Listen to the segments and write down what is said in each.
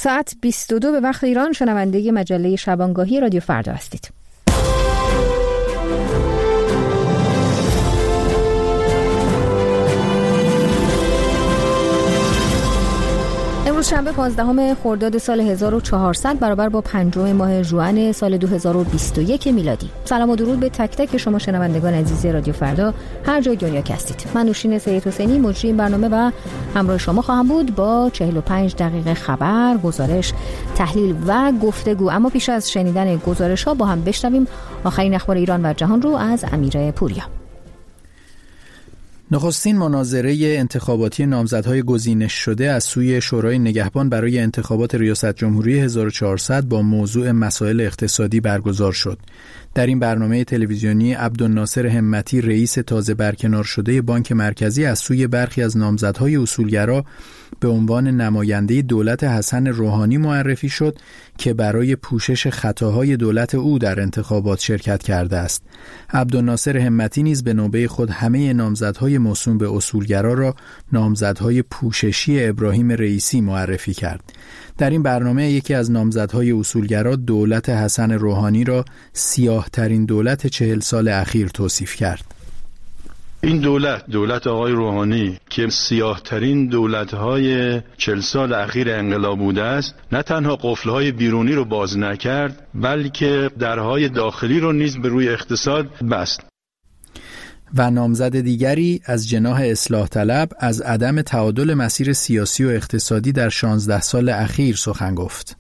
ساعت 22 به وقت ایران. شنونده مجله شبانگاهی رادیو فردا هستید. امروز شنبه 15 خرداد سال 1400 برابر با 5 ماه ژوئن سال 2021 میلادی. سلام و درود به تک تک شما شنوندگان عزیز رادیو فردا هر جای دنیا که هستید. من نوشین سید حسینی مجری این برنامه و همراه شما خواهم بود با 45 دقیقه خبر، گزارش، تحلیل و گفتگو. اما پیش از شنیدن گزارش‌ها با هم بشنویم آخرین اخبار ایران و جهان رو از امیر پوریا. نخستین مناظره انتخاباتی نامزدهای گزینش شده از سوی شورای نگهبان برای انتخابات ریاست جمهوری 1400 با موضوع مسائل اقتصادی برگزار شد. در این برنامه تلویزیونی عبدالناصر همتی رئیس تازه برکنار شده بانک مرکزی از سوی برخی از نامزدهای اصولگرا به عنوان نماینده دولت حسن روحانی معرفی شد که برای پوشش خطاهای دولت او در انتخابات شرکت کرده است. عبدالناصر همتی نیز به نوبه خود همه نامزدهای موسوم به اصولگرا را نامزدهای پوششی ابراهیم رئیسی معرفی کرد. در این برنامه یکی از نامزدهای اصولگرا دولت حسن روحانی را سیاه‌ترین دولت 40 سال اخیر توصیف کرد. این دولت آقای روحانی که سیاه‌ترین دولت‌های 40 سال اخیر انقلاب بوده است، نه تنها قفل‌های بیرونی رو باز نکرد بلکه درهای داخلی رو نیز به روی اقتصاد بست. و نامزد دیگری از جناح اصلاح طلب از عدم تعادل مسیر سیاسی و اقتصادی در 16 سال اخیر سخن گفت.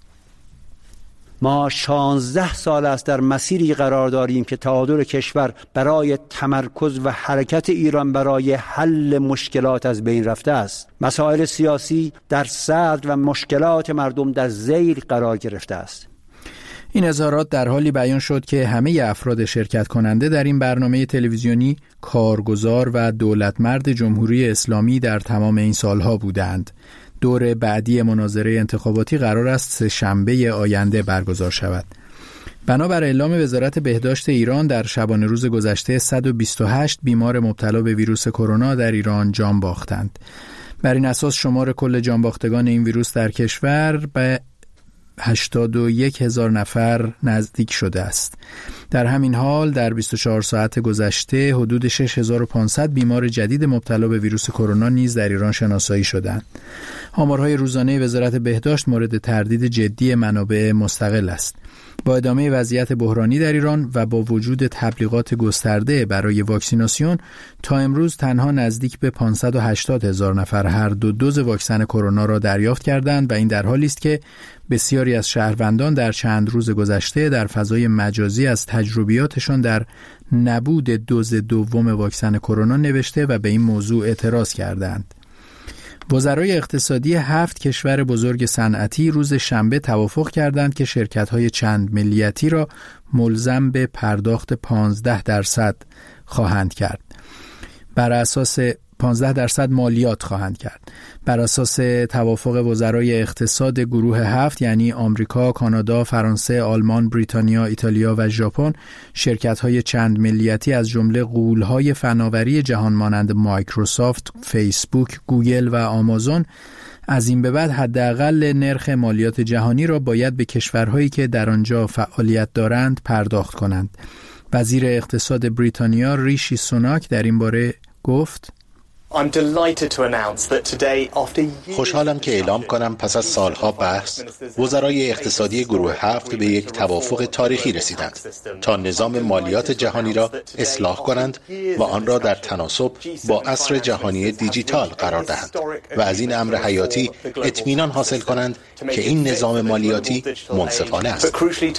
ما 16 سال است در مسیری قرار داریم که تعادل کشور برای تمرکز و حرکت ایران برای حل مشکلات از بین رفته است. مسائل سیاسی در صدر و مشکلات مردم در ذیل قرار گرفته است. این اظهارات در حالی بیان شد که همه افراد شرکت کننده در این برنامه تلویزیونی کارگزار و دولتمرد جمهوری اسلامی در تمام این سالها بودند. دور بعدی مناظره انتخاباتی قرار است سه‌شنبه آینده برگزار شود. بنابر اعلام وزارت بهداشت ایران در شبانه روز گذشته 128 بیمار مبتلا به ویروس کرونا در ایران جان باختند. بر این اساس شمار کل جانباختگان این ویروس در کشور به 81,000 نفر نزدیک شده است. در همین حال در 24 ساعت گذشته حدود 6,500 بیمار جدید مبتلا به ویروس کرونا نیز در ایران شناسایی شدند. آمارهای روزانه وزارت بهداشت مورد تردید جدی منابع مستقل است. با ادامه وضعیت بحرانی در ایران و با وجود تبلیغات گسترده برای واکسیناسیون، تا امروز تنها نزدیک به 580,000 نفر هر دو دوز واکسن کرونا را دریافت کردند و این در حالی است که بسیاری از شهروندان در چند روز گذشته در فضای مجازی از تجربیاتشان در نبود دوز دوم واکسن کرونا نوشته و به این موضوع اعتراض کردند. وزرای اقتصادی 7 کشور بزرگ صنعتی روز شنبه توافق کردند که شرکت‌های چند ملیتی را ملزم به پرداخت 15% خواهند کرد. بر اساس 15% مالیات خواهند کرد. بر اساس توافق وزرای اقتصاد گروه 7 یعنی آمریکا، کانادا، فرانسه، آلمان، بریتانیا، ایتالیا و ژاپن، شرکت‌های چند ملیتی از جمله غول‌های فناوری جهان مانند مایکروسافت، فیسبوک، گوگل و آمازون از این به بعد حداقل نرخ مالیات جهانی را باید به کشورهایی که در آنجا فعالیت دارند پرداخت کنند. وزیر اقتصاد بریتانیا ریشی سوناک در این باره گفت: خوشحالم که اعلام کنم پس از سالها بحث وزرای اقتصادی گروه 7 به یک توافق تاریخی رسیدند تا نظام مالیات جهانی را اصلاح کنند و آن را در تناسب با عصر جهانی دیجیتال قرار دهند و از این امر حیاتی اطمینان حاصل کنند که این نظام مالیاتی منصفانه است.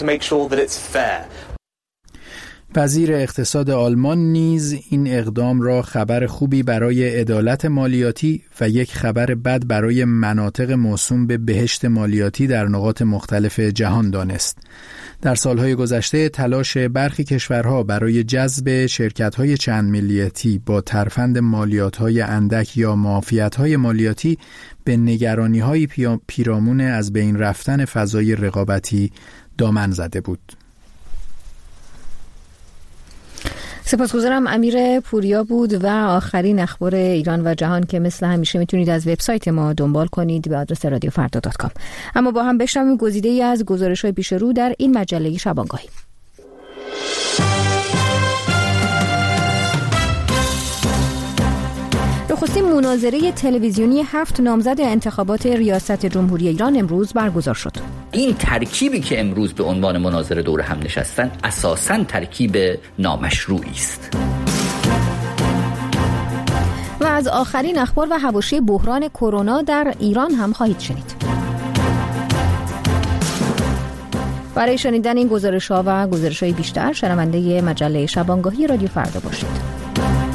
وزیر اقتصاد آلمان نیز این اقدام را خبر خوبی برای عدالت مالیاتی و یک خبر بد برای مناطق موسوم به بهشت مالیاتی در نقاط مختلف جهان دانست. در سالهای گذشته تلاش برخی کشورها برای جذب شرکت‌های چند ملیتی با ترفند مالیات‌های اندک یا معافیت‌های مالیاتی به نگرانی‌های پیرامون از بین رفتن فضای رقابتی دامن زده بود. سپاسگزارم. امیر پوریا بود و آخرین اخبار ایران و جهان که مثل همیشه میتونید از وبسایت ما دنبال کنید به آدرس رادیوفردا.com. اما با هم بشنویم گزیده‌ای از گزارش‌های پیش رو در این مجله شبانگاهی. نخستین مناظره تلویزیونی 7 نامزد انتخابات ریاست جمهوری ایران امروز برگزار شد. این ترکیبی که امروز به عنوان مناظره دور هم نشستن اساساً ترکیب نامشروعی است. و از آخرین اخبار و حواشی بحران کرونا در ایران هم خواهید شنید. برای شنیدن این گزارش‌ها و گزارش‌های بیشتر شنونده مجله شبانگاهی رادیو فردا باشید.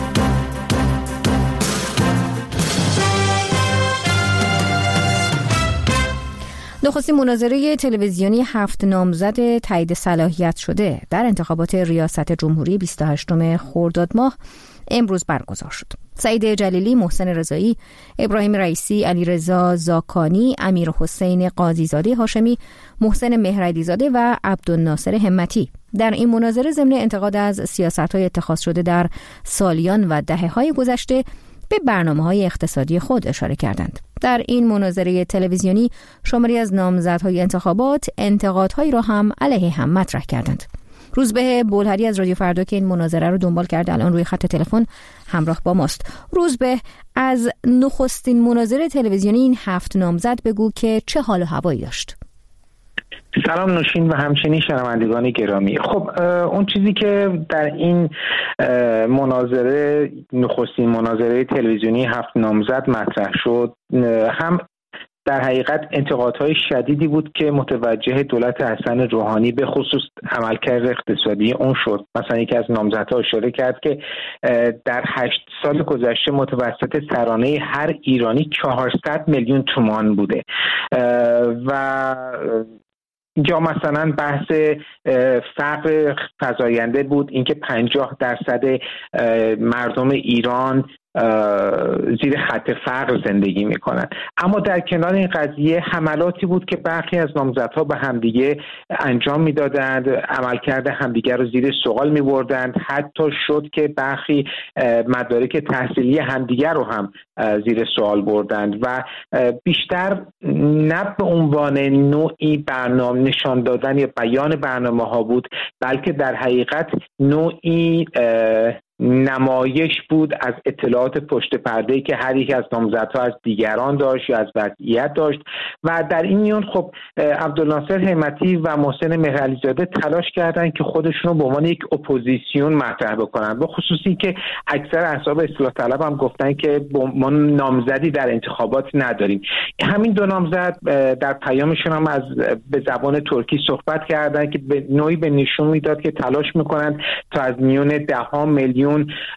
نخستین مناظره تلویزیونی 7 نامزد تایید صلاحیت شده در انتخابات ریاست جمهوری 28 خرداد ماه امروز برگزار شد. سعید جلیلی، محسن رضایی، ابراهیم رئیسی، علیرضا زاکانی، امیر حسین قاضیزاده هاشمی، محسن مهرعلیزاده و عبدالناصر همتی در این مناظره ضمن انتقاد از سیاست‌های اتخاذ شده در سالیان و دهه‌های گذشته به برنامه‌های اقتصادی خود اشاره کردند. در این مناظره تلویزیونی شماری از نامزدهای انتخابات انتقادهایی را هم علیه هم مطرح کردند. روزبه بولهری از رادیو فردا که این مناظره رو دنبال کرده الان روی خط تلفن همراه با ماست. روزبه، از نخستین مناظره تلویزیونی این 7 نامزد بگو که چه حال و هوایی داشت؟ سلام نوشین و همچنین شنوندگان گرامی. خب اون چیزی که در این مناظره، نخستین مناظره تلویزیونی 7 نامزد مطرح شد، هم در حقیقت انتقادهای شدیدی بود که متوجه دولت حسن روحانی به خصوص عملکرد اقتصادی اون شد. مثلا یکی از نامزدها اشاره کرد که در 8 سال گذشته متوسط سرانه هر ایرانی 400 میلیون تومان بوده و یا مثلا بحث فقر فزاینده بود، اینکه 50% مردم ایران زیر خط فقر زندگی میکنن. اما در کنار این قضیه حملاتی بود که برخی از نامزدها به همدیگه انجام میدادند، عملکرد همدیگه رو زیر سوال میبردند، حتی شد که برخی مدارک تحصیلی همدیگه رو هم زیر سوال بردند و بیشتر نه به عنوان نوعی برنامه نشان دادن یا بیان برنامه ها بود، بلکه در حقیقت نوعی نمایش بود از اطلاعات پشت پرده‌ای که هر یک از نامزدها از دیگران داشت یا از وضعیت داشت. و در این میان خب عبدالناصر همتی و محسن مهرعلیزاده تلاش کردند که خودشون رو به عنوان یک اپوزیسیون مطرح بکنن، به خصوصی که اکثر احزاب اصلاح طلب هم گفتن که ما نامزدی در انتخابات نداریم. همین دو نامزد در پیامشون هم از به زبان ترکی صحبت کردند که به نوعی به نشون میداد که تلاش میکنند تا از میون 10 میلیون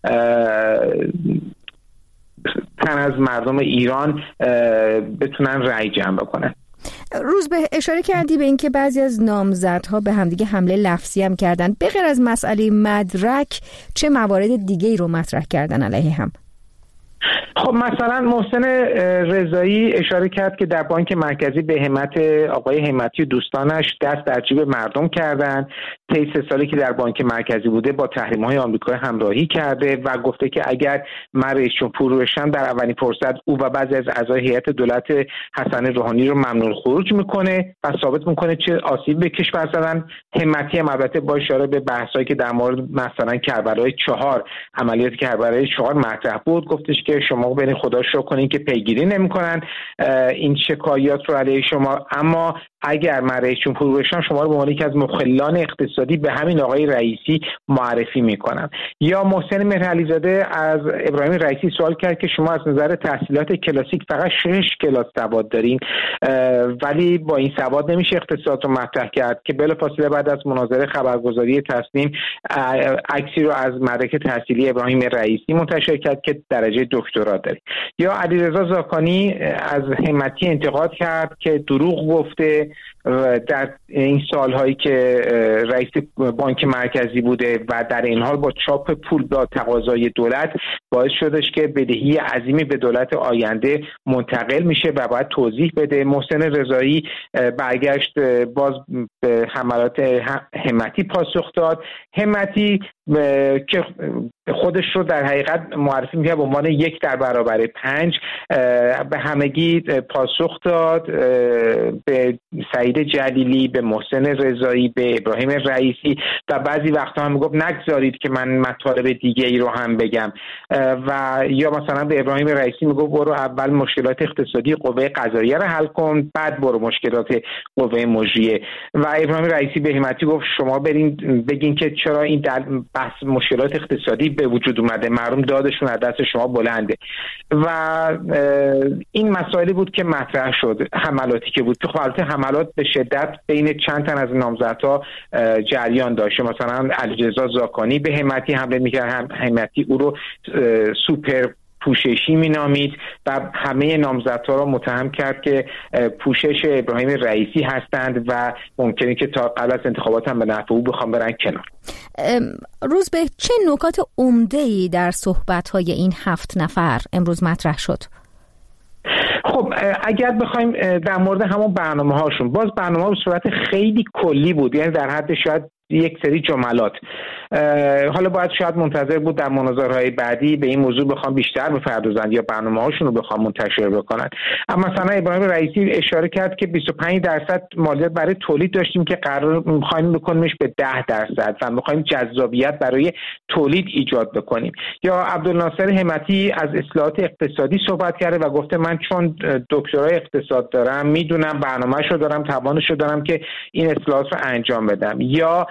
تن از مردم ایران بتونن رأی جمع بکنن. روز به اشاره کردی به اینکه بعضی از نامزدها به همدیگه حمله لفظی هم کردن. به غیر از مسئله مدرک چه موارد دیگه‌ای رو مطرح کردن علیه هم؟ خب مثلا محسن رضایی اشاره کرد که در بانک مرکزی به همت آقای همتی و دوستانش دست در جیب مردم کردن. طی 3 سالی که در بانک مرکزی بوده با تحریم‌های آمریکا همراهی کرده و گفته که اگر من رئیس جمهور بشم در اولین فرصت او و بعضی از اعضای هیئت دولت حسن روحانی رو ممنوع خروج میکنه و ثابت میکنه چه آسیب به کشور زدن. همتی هم البته با اشاره به بحثایی که در مورد مثلا کربلای 4 عملیات کربلای 4 مطرح بود، گفتش که شما برین خدا شکر کنین که پیگیری نمی‌کنن این شکایات رو علیه شما، اما اگر من رئیس جمهور بشم شما رو به عنوان یکی از مخلان اقتصادی به همین آقای رئیسی معرفی میکنم. یا محسن مهرعلیزاده از ابراهیم رئیسی سوال کرد که شما از نظر تحصیلات کلاسیک فقط 6 کلاس سواد دارین ولی با این سواد نمیشه اقتصاد رو مطرح کرد، که بلافاصله بعد از مناظره خبرگزاری تصنیم عکسی رو از مدرک تحصیلی ابراهیم رئیسی منتشر کرد که درجه دکترا داره. یا علیرضا زاکانی از همتی انتقاد کرد که دروغ گفته در این سالهایی که رئیس بانک مرکزی بوده و در این حال با چاپ پول با تقاضای دولت باعث شدش که بدهی عظیمی به دولت آینده منتقل میشه و باید توضیح بده. محسن رضایی برگشت باز به حملات همتی پاسخ داد. همتی که خودش رو در حقیقت معرفی می‌کنه به عنوان 1/5 به همگی پاسخ داد، به سعید جلیلی، به محسن رضایی، به ابراهیم رئیسی و بعضی وقتا هم میگفت نگذارید که من مطالب دیگه ای رو هم بگم و یا مثلا به ابراهیم رئیسی میگفت برو اول مشکلات اقتصادی قوه قضاییه رو حل کن بعد برو مشکلات قوه مجریه و ابراهیم رئیسی به همتی گفت شما برین بگین که چرا این بحث مشکلات اقتصادی به وجود اومده، مردم دادشون از دست شما بلنده و این مسائلی بود که مطرح شد. حملاتی که بود که خب البته حملات به شدت بین چند تن از نامزدها جریان داشته. مثلا علیرضا زاکانی به همتی حمله میکرد، همتی او رو سوپر پوششی مینامید و همه نامزدها را متهم کرد که پوشش ابراهیم رئیسی هستند و ممکنه که تا قبل از انتخابات هم به نفع او بخوام برن کنار. روزبه، چه نکات عمده‌ای در صحبت‌های این 7 نفر امروز مطرح شد؟ خب اگر بخوایم در مورد همون برنامه‌هاشون، باز برنامه‌ها به صورت خیلی کلی بود، یعنی در حد شاید یک سری جملات. حالا باید شاید منتظر بود در مناظره‌های بعدی به این موضوع بخوام بیشتر بپردازند یا برنامه‌هاشون رو بخوام منتشر بکنن. اما مثلا ابراهیم رئیسی اشاره کرد که 25% مالیات برای تولید داشتیم که قرار می‌خوایم بکنیمش به 10% و می‌خوایم جذابیت برای تولید ایجاد بکنیم. یا عبدالناصر همتی از اصلاحات اقتصادی صحبت کرده و گفته من چون دکترای اقتصاد دارم میدونم برنامه‌شو دارم، توانشو دارم که این اصلاحات رو انجام بدم. یا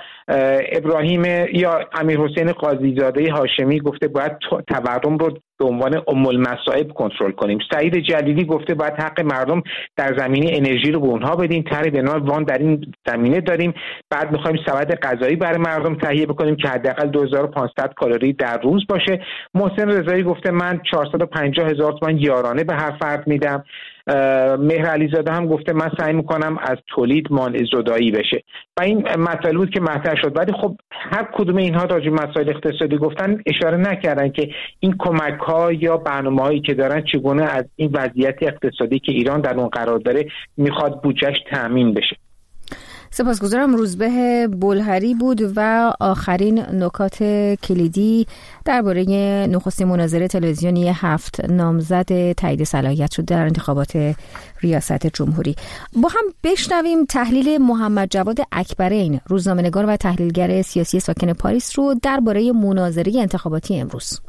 یا امیرحسین قاضیزاده هاشمی گفته باید تورم رو به عنوان ام المصائب کنترل کنیم. سعید جلیلی گفته باید حق مردم در زمینه انرژی رو به اونها بدیم، طرح به نام وان در این زمینه داریم، بعد می‌خوایم سبد غذایی برای مردم تهیه بکنیم که حداقل 2500 کالری در روز باشه. محسن رضایی گفته من 450,000 تومان یارانه به هر فرد میدم. مهر علیزاده هم گفته من سعی میکنم از تولید مانع زدایی بشه و این مسائل بود که مطرح شد. ولی خب هر کدوم اینها راجع به مسائل اقتصادی گفتن، اشاره نکردن که این کمک ها یا برنامه‌هایی که دارن چگونه از این وضعیت اقتصادی که ایران در اون قرار داره میخواد بودجهش تامین بشه. سپاسگزارم. روزبه بلهری بود و آخرین نکات کلیدی درباره نخستین مناظره تلویزیونی 7 نامزد تایید صلاحیت شد در انتخابات ریاست جمهوری. با هم بشنویم تحلیل محمد جواد اکبرین، روزنامه‌نگار و تحلیلگر سیاسی ساکن پاریس رو درباره مناظره انتخاباتی امروز.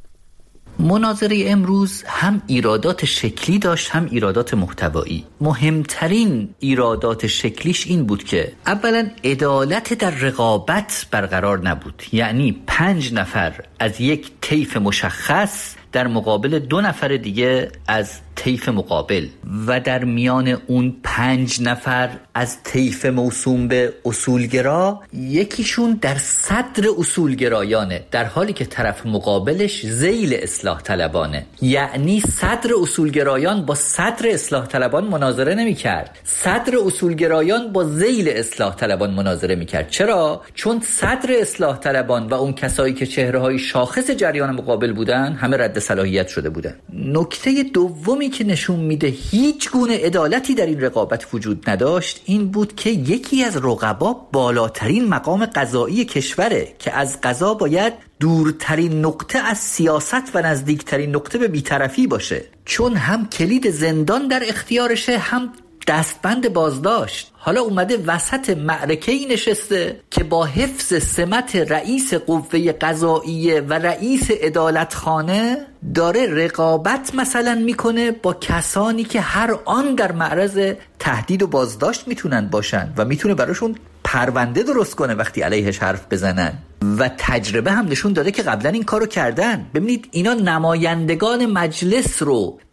مناظره امروز هم ایرادات شکلی داشت هم ایرادات محتوایی. مهمترین ایرادات شکلیش این بود که اولا عدالت در رقابت برقرار نبود، یعنی 5 نفر از یک طیف مشخص در مقابل 2 نفر دیگه از طیف مقابل و در میان اون 5 نفر از طیف موسوم به اصولگرا یکیشون در صدر اصولگرایانه، در حالی که طرف مقابلش ذیل اصلاح طلبانه. یعنی صدر اصولگرایان با صدر اصلاح طلبان مناظره نمی کرد، صدر اصولگرایان با ذیل اصلاح طلبان مناظره می کرد. چرا؟ چون صدر اصلاح طلبان و اون کسایی که چهره‌های شاخص جریان مقابل بودن همه رد صلاحیت شده بودن. نکته دومی که نشون میده هیچ گونه عدالتی در این رقابت وجود نداشت این بود که یکی از رقبا بالاترین مقام قضایی کشوره که از قضا باید دورترین نقطه از سیاست و نزدیکترین نقطه به بی‌طرفی باشه، چون هم کلید زندان در اختیارشه هم دستبند بازداشت. حالا اومده وسط معرکه‌ای نشسته که با حفظ سمت رئیس قوه قضاییه و رئیس عدالتخانه داره رقابت مثلا میکنه با کسانی که هر آن در معرض تهدید و بازداشت میتونن باشن و میتونه براشون پرونده درست کنه وقتی علیهش حرف بزنن. و تجربه هم نشون داده که قبلا این کارو کردن. ببینید اینا نمایندگان مجلس رو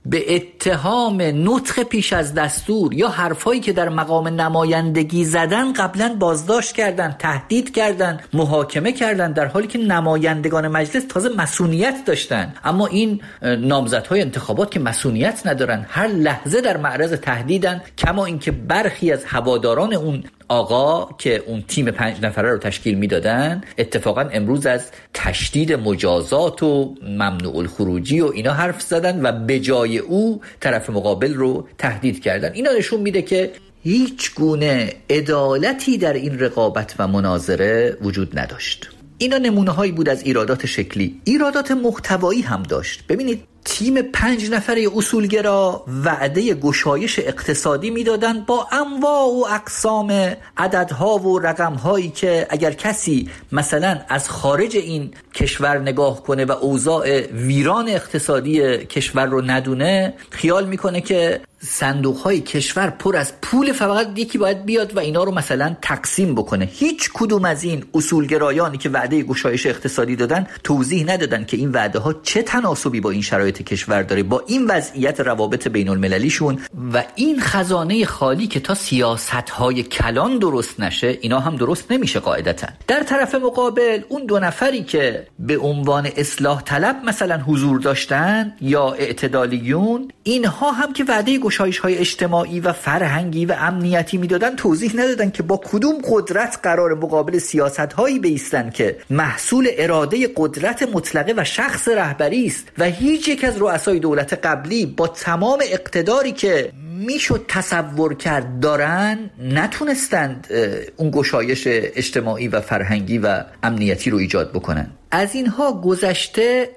به اتهام نطق پیش از دستور یا حرفایی که در مقام نمایندگی زدن قبلا بازداشت کردن، تهدید کردن، محاکمه کردن، در حالی که نمایندگان مجلس تازه مسئولیت داشتن. اما این نامزدهای انتخابات که مسئولیت ندارن، هر لحظه در معرض تهدیدن. کما اینکه برخی از هواداران اون آقا که اون تیم 5 نفره رو تشکیل میدادن اتفاقا امروز از تشدید مجازات و ممنوع الخروجی و اینا حرف زدن و به جای او طرف مقابل رو تهدید کردن. اینا نشون میده که هیچ گونه عدالتی در این رقابت و مناظره وجود نداشت. اینا نمونه هایی بود از ایرادات شکلی. ایرادات محتوایی هم داشت. ببینید تیم 5 نفره اصولگرا وعده گشایش اقتصادی میدادن با انواع و اقسام عددها و رقمهایی که اگر کسی مثلا از خارج این کشور نگاه کنه و اوضاع ویران اقتصادی کشور رو ندونه، خیال میکنه که صندوق‌های کشور پر از پول، فقط یکی باید بیاد و اینا رو مثلا تقسیم بکنه. هیچ کدوم از این اصولگرایانی که وعده گشایش اقتصادی دادن توضیح ندادن که این وعده ها چه تناسبی با این شرایط کشور داره، با این وضعیت روابط بین المللیشون و این خزانه خالی که تا سیاست‌های کلان درست نشه اینا هم درست نمیشه قاعدتاً. در طرف مقابل اون 2 نفری که به عنوان اصلاح طلب مثلا حضور داشتن یا اعتدالیون، اینها هم که وعده گشایش‌های اجتماعی و فرهنگی و امنیتی میدادن توضیح ندادن که با کدوم قدرت قرار مقابل سیاست‌هایی بایستن که محصول اراده قدرت مطلقه و شخص رهبری است و هیچ یک از رؤسای دولت قبلی با تمام اقتداری که میشد تصور کرد دارن نتونستند اون گشایش اجتماعی و فرهنگی و امنیتی رو ایجاد بکنن. از اینها گذشته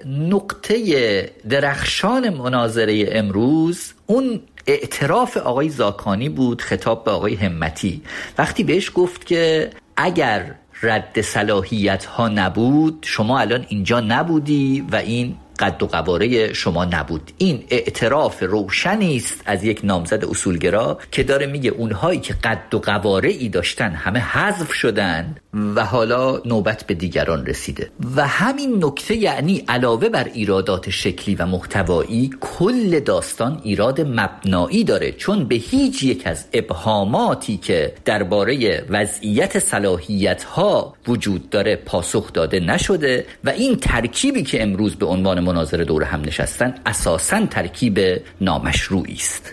نقطه درخشان مناظره امروز اون اعتراف آقای زاکانی بود خطاب به آقای همتی، وقتی بهش گفت که اگر رد صلاحیت ها نبود شما الان اینجا نبودی و این قد و قواره شما نبود. این اعتراف روشنی است از یک نامزد اصولگرا که داره میگه اونهایی که قد و قواره ای داشتن همه حذف شدن و حالا نوبت به دیگران رسیده. و همین نکته یعنی علاوه بر ایرادات شکلی و محتوایی، کل داستان ایراد مبنایی داره، چون به هیچ یک از ابهاماتی که درباره وضعیت صلاحیت‌ها وجود داره پاسخ داده نشده و این ترکیبی که امروز به عنوان مناظره دور هم نشستن اساساً ترکیب نامشروعی است.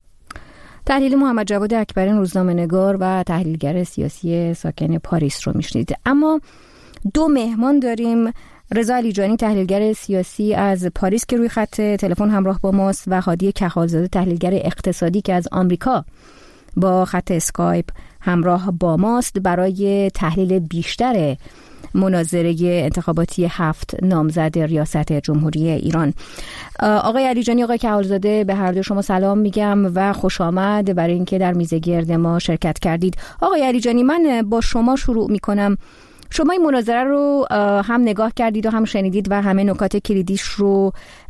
تحلیل محمد جواد اکبرین، روزنامه‌نگار و تحلیلگر سیاسی ساکن پاریس رو میشنید. اما 2 مهمان داریم. رضا علیجانی، تحلیلگر سیاسی از پاریس که روی خط تلفن همراه با ماست و هادی کهالزاده، تحلیلگر اقتصادی که از آمریکا با خط اسکایپ همراه با ماست برای تحلیل بیشتر مناظره انتخاباتی 7 نامزد ریاست جمهوری ایران. آقای علیجانی، آقای کهالزاده، به هر دو شما سلام میگم و خوش آمد برای اینکه در میز گرد ما شرکت کردید. آقای علیجانی، من با شما شروع میکنم. شما این مناظره رو هم نگاه کردید و هم شنیدید و همه نکات کلیدیش رو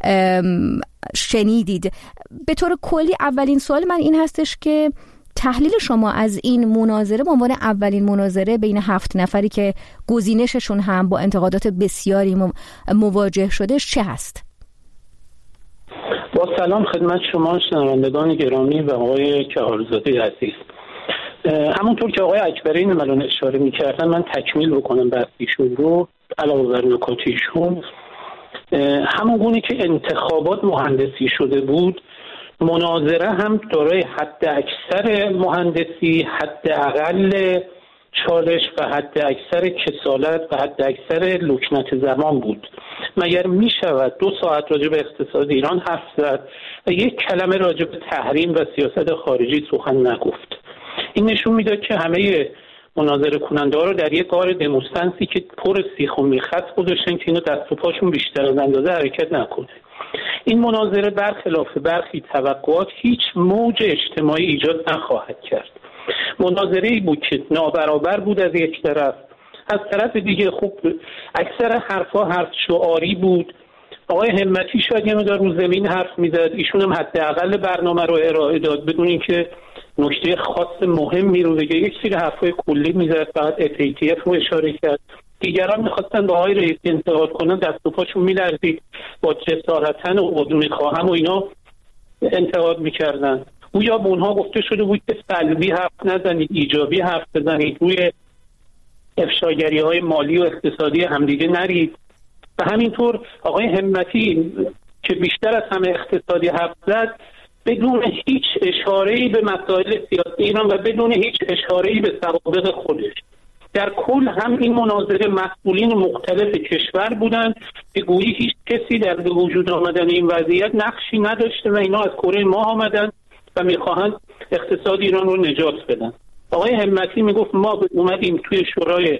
شنیدید. به طور کلی اولین سوال من این هستش که تحلیل شما از این مناظره به عنوان اولین مناظره بین 7 نفری که گزینششون هم با انتقادات بسیاری مواجه شده چه هست؟ با سلام خدمت شما شنوندگان گرامی و آقای کهالزاده عزیز. همونطور که آقای اکبرین الان اشاره می‌کردن من تکمیل بکنم بحثیشون رو علاوه بر نکات ایشون. همون گونه که انتخابات مهندسی شده بود، مناظره هم دارای حد اکثر مهندسی، حد اقل چالش و حد اکثر کسالت و حد اکثر لکنت زمان بود. مگر می شود 2 ساعت راجع به اقتصاد ایران حرف زد و یک کلمه راجع به تحریم و سیاست خارجی سخن نگفت؟ این نشون میداد که همه مناظره کننده ها رو در یک غار دموستانسی که پر سیخ و میخک گذاشتن که اینو دست و پاشون بیشتر از اندازه حرکت نکنه. این مناظره برخلاف برخی توقعات هیچ موج اجتماعی ایجاد نخواهد کرد. مناظره‌ای بود که نابرابر بود از یک طرف، از طرف دیگه خوب اکثر حرفا حرف شعاری بود. آقای همتی شاید یه مقدار رو زمین حرف میزد، ایشون هم حداقل برنامه رو ارائه داد بدون اینکه نکته خاص مهمی رو بگه. یک سری حرفای کلی میزد، فقط FATF رو اشاره کرد. دیگران میخواستن با آقای رئیسی انتقاد کنن، دست و پاشون میلرزید، با جسارتن و بدون خواهم و اینا انتقاد میکردن. گویا به اونها گفته شده بود که سلبی حرف نزنید، ایجابی حرف بزنید، روی افشاگری‌های مالی و اقتصادی همدیگه نرید. و همینطور آقای همتی که بیشتر از همه اقتصادی حرف زد بدون هیچ اشاره‌ای به مسائل سیاسی ایران و بدون هیچ اشاره‌ای به سوابق خودش. در کل هم این مناظره مسئولین مختلف کشور بودند که گویی هیچ کسی در به وجود آمدن این وضعیت نقشی نداشته و اینا از کره ماه آمدن و میخواهند اقتصاد ایران رو نجات بدن. آقای همتی میگفت ما اومدیم توی شورای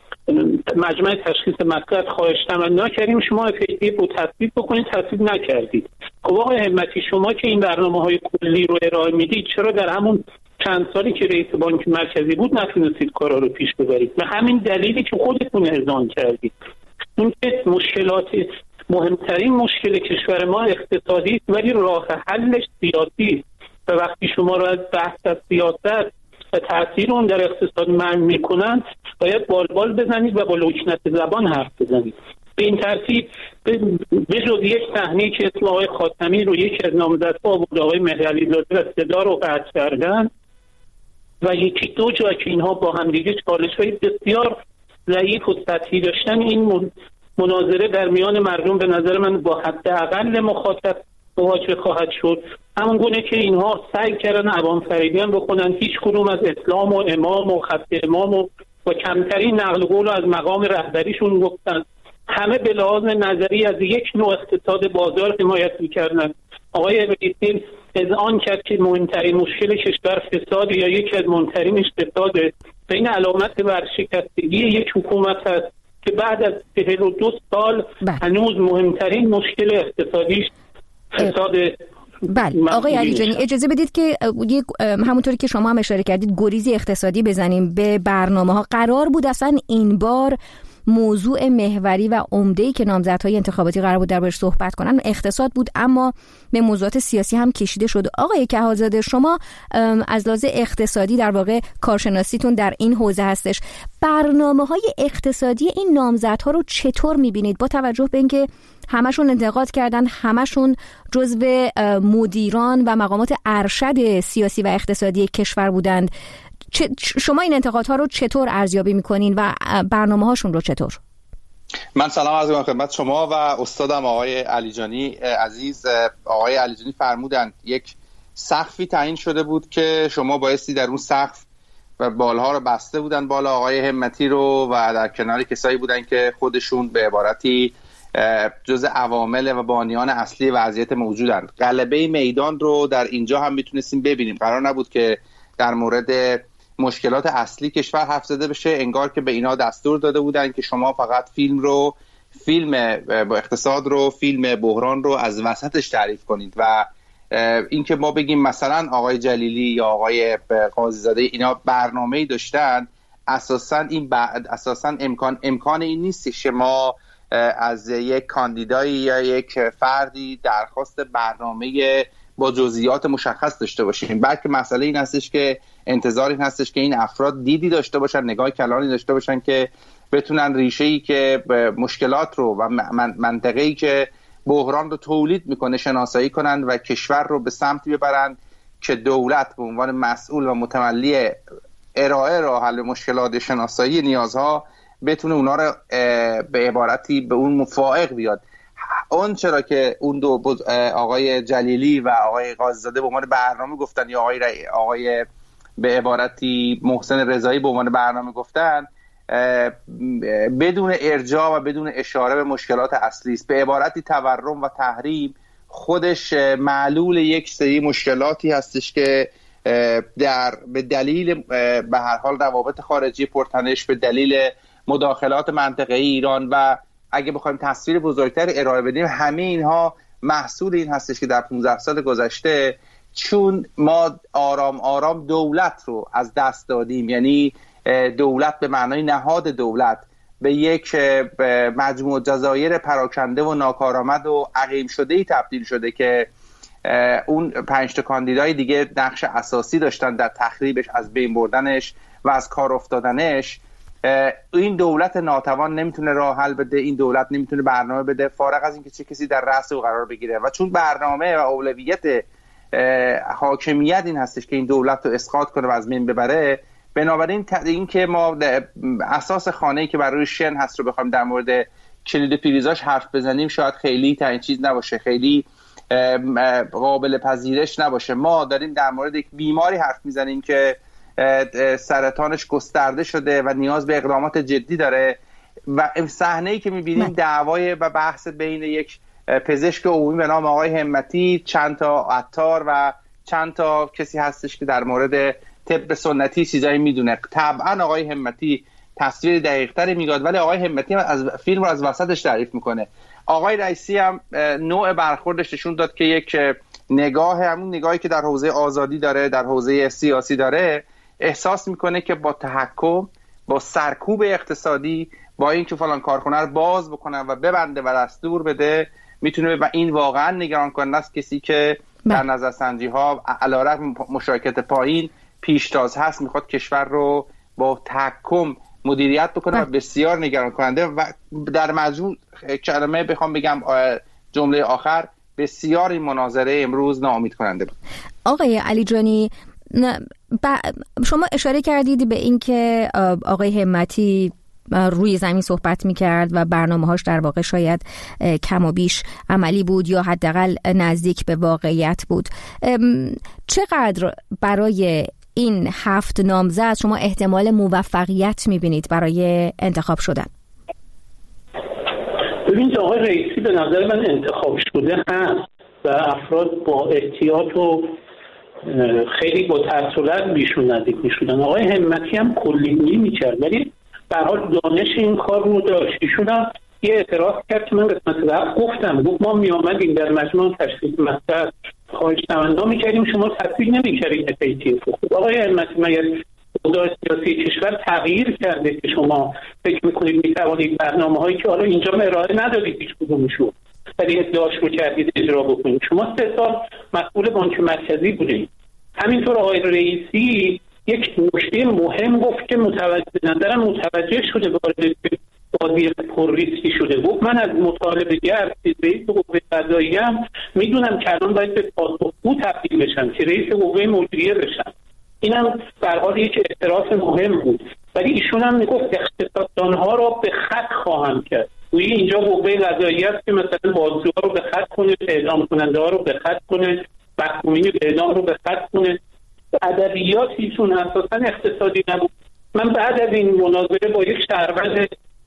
مجمع تشخیص مصلحت خواهش تمنا کردیم، شما افکتیو رو تصویب بکنید، تصویب نکردید. خب آقای همتی شما که این برنامه‌های کلی رو ارائه میدید چرا در همون چند سالی که رئیس بانک مرکزی بود نتونستید کارا رو پیش ببرید؟ به همین دلیلی که خودتون اذعان کردید. این که مشکلات مهمترین مشکل کشور ما اقتصادی است ولی راه حلش سیاسی و وقتی شما رو از بحث از سیاست و تأثیر اون در اقتصاد منع میکنند باید بالبال بزنید و با لکنت زبان حرف بزنید. به این ترتیب به جز یک صحنه که اسم آقای خاتمی رو یکی از نامزدها بود آقای مهرعلیزاده و صدا رو قطع کردن و یکی دو جا که اینها با همدیگه چالش‌های بسیار ضعیف و سطحی داشتن، این مناظره در میان مردم به نظر من با حداقل مخاطب مواجه خواهد شد. همون گونه که اینها سعی کردن عوام فریبی بکنن، هیچ کدوم از اسلام و امام و خط امام و کمترین نقل قول از مقام رهبریشون گفتن. همه به لحاظ نظری از یک نوع اقتصاد بازار حمایت می‌کردن. آقای رئیسی اذعان کرد که مهمترین مشکل کشور فساد یا یکی از مهمترینش فساده. این علامت ورشکستگی یک حکومت هست که بعد از 42 سال هنوز مهمترین مشکل اقتصادیش فساد. بله آقای علیجانی اجازه بدید که همونطوری که شما هم اشاره کردید گریزی اقتصادی بزنیم به برنامه‌ها. قرار بود اصلا این بار موضوع محوری و عمده‌ای که نامزدهای انتخاباتی قرار بود دربارش صحبت کنن اقتصاد بود، اما به موضوعات سیاسی هم کشیده شد. آقای کهازاده شما از لحاظ اقتصادی در واقع کارشناسیتون در این حوزه هستش، برنامه‌های اقتصادی این نامزدها رو چطور می‌بینید با توجه به اینکه همشون انتقاد کردن، همشون جزو مدیران و مقامات ارشد سیاسی و اقتصادی کشور بودند؟ شما این انتقادها رو چطور ارزیابی میکنین و برنامه‌هاشون رو چطور؟ من سلام عرض می‌کنم خدمت شما و استادم آقای علیجانی عزیز. آقای علیجانی فرمودن یک سقفی تعیین شده بود که شما بایستی در اون سقف و بالها رو بسته بودن بالا آقای همتی رو و در کنار کسایی بودن که خودشون به عبارتی جز عوامل و بانیان اصلی وضعیت موجودن. غلبه میدان رو در اینجا هم میتونستیم ببینیم. قرار نبود که در مورد مشکلات اصلی کشور حرف زده بشه، انگار که به اینا دستور داده بودن که شما فقط فیلم با اقتصاد رو، فیلم بحران رو از وسطش تعریف کنید و اینکه ما بگیم مثلا آقای جلیلی یا آقای قاضی‌زاده اینا برنامه‌ای داشتن، اساساً امکان این نیست که ما از یک کاندیدایی یا یک فردی درخواست برنامه با جزئیات مشخص داشته باشیم، بلکه مسئله این هستش که انتظار این هستش که این افراد دیدی داشته باشن، نگاه کلانی داشته باشن که بتونن ریشه‌ای که مشکلات رو و منطقه‌ای که بحران رو تولید میکنه شناسایی کنن و کشور رو به سمتی ببرن که دولت به عنوان مسئول و متولی ارائه راه حل مشکلات شناسایی نیازها بتونه اونا رو به عبارتی به اون مفائق بیاد. اون چرا که اون دو آقای جلیلی و آقای قاضی‌زاده به عنوان برنامه گفتن یا آقای به عبارتی محسن رضایی به عنوان برنامه گفتن، بدون ارجاع و بدون اشاره به مشکلات اصلی است. به عبارتی تورم و تحریم خودش معلول یک سری مشکلاتی هستش که به دلیل به هر حال روابط خارجی پرتنش، به دلیل مداخلات منطقه‌ای ایران و اگه بخوایم تصویر بزرگتر ارائه بدیم، همه اینها محصول این هستش که در 15 سال گذشته چون ما آرام آرام دولت رو از دست دادیم، یعنی دولت به معنای نهاد دولت به یک مجموعه جزایر پراکنده و ناکارآمد و عقیم شده‌ای تبدیل شده که اون 5 تا کاندیدای دیگه نقش اساسی داشتن در تخریبش، از بین بردنش و از کار افتادنش. این دولت ناتوان نمیتونه راه حل بده، این دولت نمیتونه برنامه بده فارغ از اینکه چه کسی در رأس او قرار بگیره و چون برنامه و اولویت حاکمیت این هستش که این دولت رو اسقاط کنه و از بین ببره. بنابراین این که ما اساس خانه‌ای که بر روی شن هست رو بخوایم در مورد کلید پریزاش حرف بزنیم شاید خیلی تا این چیز نباشه، خیلی قابل پذیرش نباشه. ما داریم در مورد یک بیماری حرف میزنیم که سرطانش گسترده شده و نیاز به اقدامات جدی داره و صحنه‌ای که می‌بینیم دعوای و بحث بین یک پزشک عمومی به نام آقای همتی، چند تا عطار و چند تا کسی هستش که در مورد طب سنتی چیزایی میدونه. طبعا آقای همتی تصویر دقیق‌تری میداد، ولی آقای همتی از فیلم رو از وسطش تعریف میکنه. آقای رئیسی هم نوع برخوردش نشون داد که یک همون نگاهی که در حوزه آزادی داره، در حوزه سیاسی داره، احساس میکنه که با تحکم، با سرکوب اقتصادی، با اینکه فلان کارخونه رو باز بکنن و ببنده و دستور بده میتونه، و این واقعا نگران کننده است. کسی که در نظرسنجی ها علیرغم مشارکت پایین پیشتاز هست میخواد کشور رو با تحکم مدیریت بکنه و بسیار نگران کننده. و در مجموع کلمه بخوام بگم جمله آخر، بسیار این مناظره امروز ناامید کننده بود. آقای علی جانی، شما اشاره کردید به این که آقای همتی روی زمین صحبت میکرد و برنامه‌هاش در واقع شاید کم و بیش عملی بود یا حداقل نزدیک به واقعیت بود. چقدر برای این 7 نامزد شما احتمال موفقیت میبینید برای انتخاب شدن؟ ببینید آقای رئیسی به نظر من انتخاب شده هست و افراد با احتیاط و خیلی با تسلط بیشون نزدیک میشدن. آقای همتی هم کلی‌بینی میکرد ولی به هر حال دانش این کار رو داشت. ایشون هم یه اعتراض کرد که من قسمت قبل گفت ما می آمدیم در مجموع تشخیص مسئله خواهش نمایندگی میکردیم، شما تصدیق نمیکردید افیتیف. خب آقای همتی مگر اوضاع سیاسی کشور تغییر کرده که شما فکر میکنید میتوانید برنامه‌هایی که حالا اینجا ارائه ندادید هیچ کدومشون ولی ادعاش رو کردید اجرا بکنید؟ شما 3 سال مسئول بانک مرکزی بودید. همینطور آقای رئیسی یک نکته مهم گفت که متوجه شده وارد بازی پر ریسکی شده. گفت من از مطالبه‌گر رئیس قوه قضاییه میدونم که الان باید به پاسخگو تبدیل بشم که رئیس قوه مجریه بشم. اینم در حال یک اعتراف مهم بود. ولی ایشون هم میگفت اقتصاددانها را به خط خواهم کرد. گویی اینجا قوه قضاییه است که مثلا بازجوها رو به خط کنه، اعدام کننده ها رو به خط کنه، محکومین به اعدام رو به خط کنه. ادبیات ایشون اساسا اقتصادی نبود. من بعد از این مناظره با یک شهروند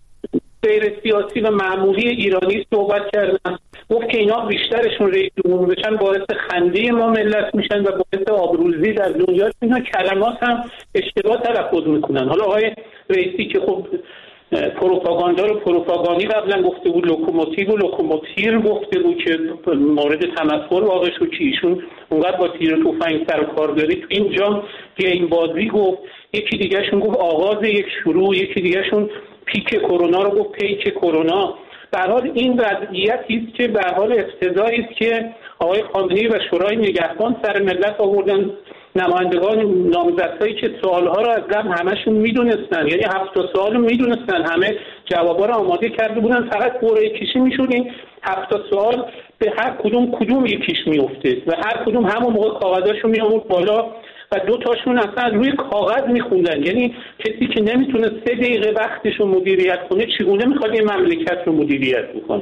غیر سیاسی و معمولی ایرانی صحبت کردم. گفت که اینا بیشترشون رئیس جمهور بشن باعث خنده ما ملت میشن و باعث آبروریزی در دنیا. اینا کلمات هم اشتباه تلفظ میکنن. حالا آقای رئیسی که خب پروپاگاندا رو پروپاگانی قبلا گفته بود، لوکوموتیو و لوکوموتیر گفته بود که مورد تمسخر واقع شد که ایشون اونقدر با تیر و تفنگ سر و کار داری. تو اینجا گیم بازی گفت، یکی دیگهشون گفت آغاز یک شروع، یکی دیگهشون پیک کرونا رو گفت پیک کرونا. به هر حال این وضعیتی است که به هر حال افتضاحی است که آقای خامنه‌ای و شورای نگهبان سر ملت آوردن. نمایندگان نامزدهایی که سوالها رو از قبل همشون میدونستن، یعنی 7 سوال رو میدونستن، همه جوابا رو آماده کرده بودن، فقط قرعه کشی میشد این 7 سوال به هر کدوم یکیش میفته و هر کدوم همون موقع کاغذاشو میآورد بالا و 2 تاشون اصلا روی کاغذ میخوندن. یعنی کسی که نمیتونه 3 دقیقه وقتش رو مدیریت کنه چگونه میخواد این مملکت رو مدیریت بکنه؟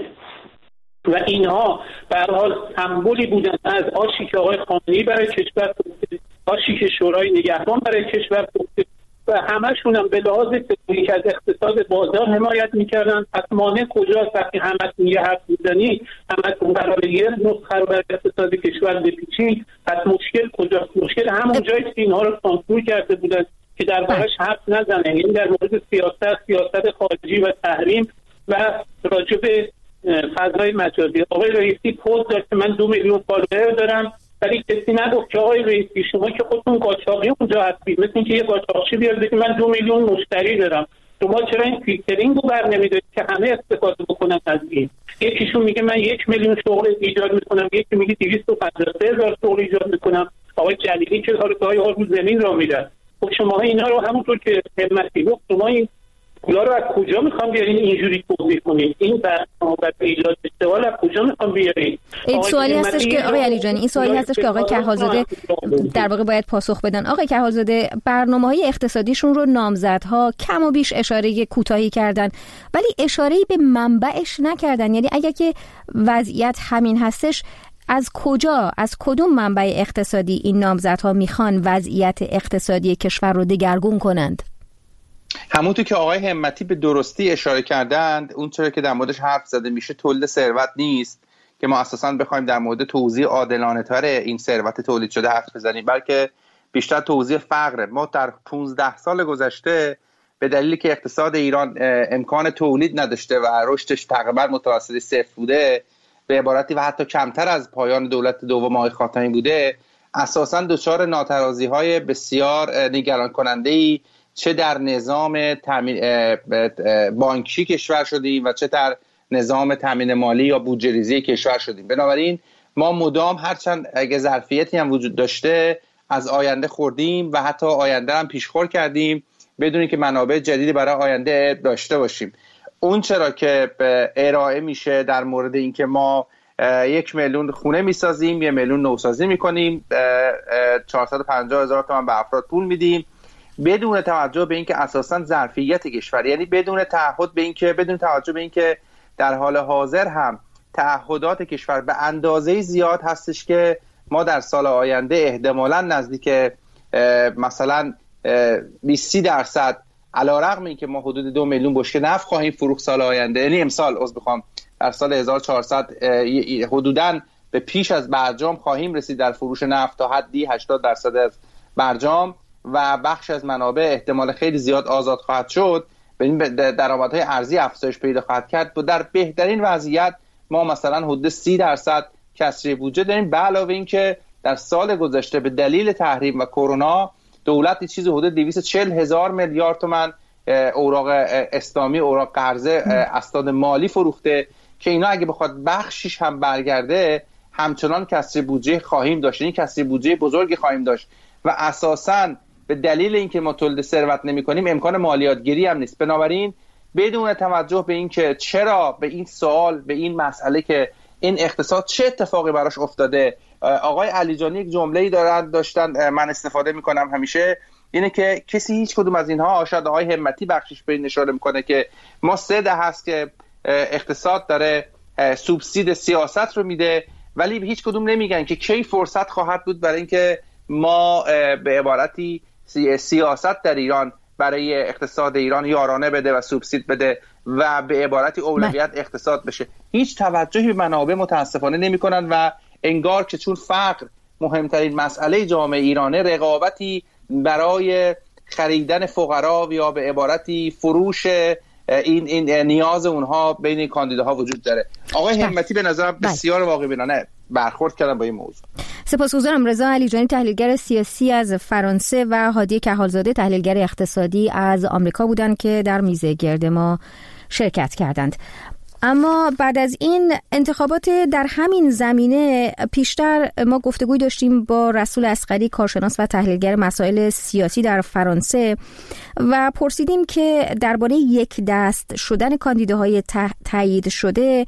و اینها به هر حال سمبولی بودن از آشی که آقای خامنه‌ای برای کشور پخته، آشی که شورای نگهبان برای کشور پخته و همشون هم به لحاظ تکنیک از اقتصاد بازار حمایت میکردن. پس مانع کجاست وقتی همتون یه حرف میزنی، همتون برای یه نسخه رو برای اقتصاد کشور بپیچین؟ پس مشکل کجاست؟ مشکل همون جایی که اینها رو سانسور کرده بودن که در واقعش حرف نزنن، یعنی در مورد سیاست خارجی و تحریم و راجع به فضای مجازی. آقای رئیسی پوز داشت من 2 میلیون فالوور دارم ولی کسی نگفت که آقای رئیسی شما که خودتون قاچاقی اونجا هستید، مثل اینکه یه قاچاقچی بیاد بگه من 2 میلیون مشتری دارم. شما چرا این فیلترینگ رو برنمی‌دارید که همه استفاده بکنن از این؟ یکیشون میگه من 1 میلیون شغل ایجاد میکنم، یکی میگه 253,000 شغل ایجاد میکنم. آقای جلیلی که کارهای رو زمین را میدن. خب شما اینا رو همونطور که همتی گفت شما این یا رو از کجا میخوام بیارین اینجوری توضیح کنین؟ این برنامه و ایجاد استقلال از کجا میخوام بیارین؟ این سوالی هستش که آقای علیجانی، این سوالی هستش که آقای کحالزاده در واقع باید پاسخ بدن. آقای کحالزاده، برنامه‌های اقتصادیشون رو نامزدها کم و بیش اشاره کوتاهی کردن، ولی اشاره‌ای به منبعش نکردن. یعنی اگر که وضعیت همین هستش، از کجا، از کدوم منبع اقتصادی این نامزدها میخوان وضعیت اقتصادی کشور رو دگرگون کنند؟ همونطور که آقای همتی به درستی اشاره کردند، اون چرا که در موردش حرف زده میشه تولید ثروت نیست که ما اساساً بخوایم در مورد توزیع عادلانه تر این ثروت تولید شده حرف بزنیم، بلکه بیشتر توزیع فقره. ما در 15 سال گذشته به دلیلی که اقتصاد ایران امکان تولید نداشته و رشدش تقریبا متوسط صفر بوده، به عبارتی و حتی کمتر از پایان دولت دوم آقای خاتمی بوده، اساساً دچار ناترازی‌های بسیار نگران کننده‌ای چه در نظام بانکی کشور شدیم و چه در نظام تامین مالی یا بودجه ریزی کشور شدیم. بنابراین ما مدام هرچند اگه ظرفیتی هم وجود داشته از آینده خوردیم و حتی آینده هم پیشخور کردیم بدون اینکه منابع جدیدی برای آینده داشته باشیم. اون چرا که ارائه میشه در مورد اینکه ما 1 میلیون خونه میسازیم، 1 میلیون نوسازی میکنیم، 450,000 تومان به افراد پول میدیم، بدون توجه به اینکه اساساً ظرفیت کشور، یعنی بدون توجه به اینکه در حال حاضر هم تعهدات کشور به اندازه زیاد هستش که ما در سال آینده احتمالاً نزدیک مثلا 20% علیرغم اینکه ما حدود 2 میلیون بشکه نفت خواهیم فروخت سال آینده، یعنی امسال در سال 1400 حدوداً به پیش از برجام خواهیم رسید در فروش نفت تا حدی 80% از برجام و بخش از منابع احتمال خیلی زیاد آزاد خواهد شد، به این درآمدهای ارزی افزایش پیدا خواهد کرد و در بهترین وضعیت ما مثلا حدود 30% کسری بودجه داریم. به علاوه این که در سال گذشته به دلیل تحریم و کرونا دولت چیزی حدود 240,000 میلیارد تومان اوراق اسلامی، اوراق قرضه اسناد مالی فروخته که اینا اگه بخواد بخشش هم برگرده همچنان کسری بودجه خواهیم داشت، این کسری بودجه بزرگی خواهیم داشت و اساساً به دلیل اینکه ما تولید ثروت نمی‌کنیم امکان مالیات گیری هم نیست. بنابراین بدون توجه به اینکه چرا به این سوال، به این مسئله که این اقتصاد چه اتفاقی براش افتاده، آقای علیجانی یک جمله‌ای داشتن من استفاده می‌کنم همیشه، اینه که کسی هیچ کدوم از اینها، شاید آقای همتی بخشش به این اشاره می‌کنه که ما 3 دهه هست که اقتصاد داره سوبسید سیاست رو میده، ولی به هیچ کدوم نمیگن که کی فرصت خواهد بود برای اینکه ما به عبارتی سیاست در ایران برای اقتصاد ایران یارانه بده و سوبسید بده و به عبارتی اولویت اقتصاد بشه. هیچ توجهی به منابع متاسفانه نمی‌کنن و انگار که چون فقر مهمترین مسئله جامعه ایرانه، رقابتی برای خریدن فقرا یا به عبارتی فروش این نیاز اونها بین کاندیداها وجود داره. آقای همتی به نظرم بسیار واقع بینانه برخورد کردن با این موضوع. سپاسگزارم. رضا علیجانی تحلیلگر سیاسی از فرانسه و هادی کحالزاده تحلیلگر اقتصادی از آمریکا بودند که در میزه گرد ما شرکت کردند. اما بعد از این انتخابات در همین زمینه پیشتر ما گفتگوی داشتیم با رسول اصغری، کارشناس و تحلیلگر مسائل سیاسی در فرانسه و پرسیدیم که درباره یک دست شدن کاندیداهای تایید شده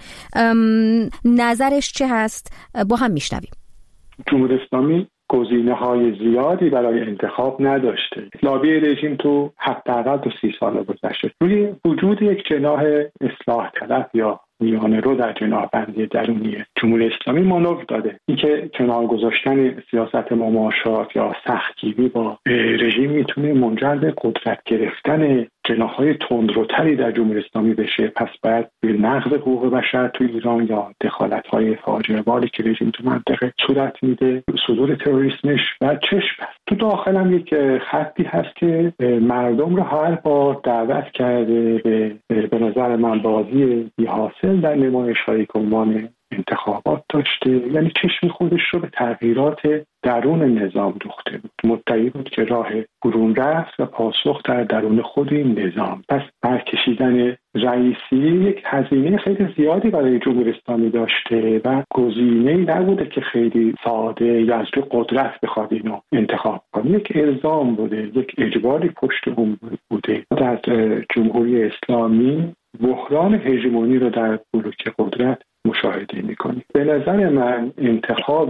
نظرش چه هست. با هم میشنویم. جمهوری اسلامی گزینه‌های زیادی برای انتخاب نداشته. لابی رژیم تو حداقل 30 سال گذشته روی وجود یک جناح اصلاح طلب یا میانه رو در جناح بندی درونی جمهوری اسلامی مانور داده. اینکه کنار گذاشتن سیاست مماشات یا سختگیری با رژیم میتونه منجر به قدرت گرفتن جناح‌های تندروتری در جمهوری اسلامی بشه، پس باید به نقض حقوق بشر تو ایران یا دخالت‌های فاجعه باری که رژیم تو منطقه صورت میده، صدور تروریسمش و چشم است. تو داخل هم یک خطی هست که مردم رو هر بار دعوت کرده به نظر من بازی بی‌حاصل در نمایش‌هایی که عنوان انتخابات داشته، یعنی چشم خودش رو به تغییرات درون نظام دوخته بود. مدعی بود که راه برون رفت و پاسخ در درون خود این نظام. پس برکشیدن رئیسی یک هزینه خیلی زیادی برای جمهوری اسلامی داشته و گزینه‌ای نبوده که خیلی ساده یا از روی قدرت بخواد اینو انتخاب کنه. یک الزام بوده، یک اجباری پشت اون بوده. در جمهوری اسلامی بحران هژمونی رو در بلوک قدرت مشاهده می‌کنیم. به نظر من انتخاب